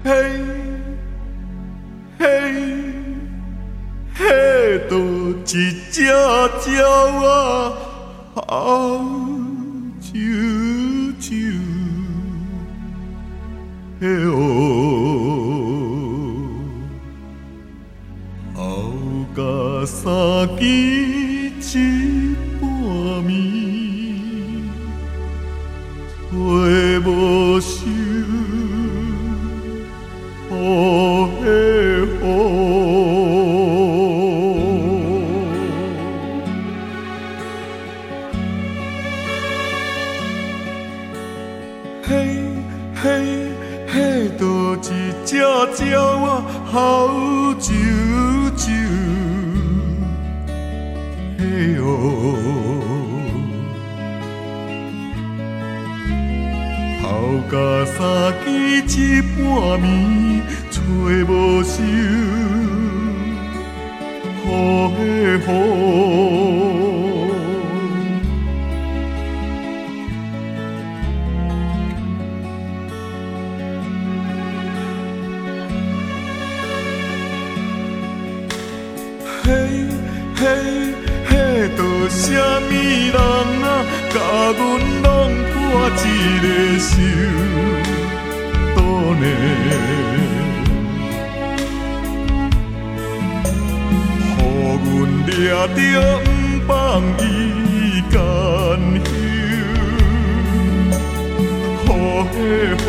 嘿，嘿，嘿，都一只鸟啊，好啾啾，嘿哦，后甲三更一半暝，吹无收。哦嘿哦，嘿嘿嘿，多一只鸟啊，好啾啾，嘿哦，后甲三更一半暝。吹无收，雨的雨，嘿嘿嘿，都什么人啊，甲阮拢破一个手，倒呢？阮抓着不放伊干休，雨的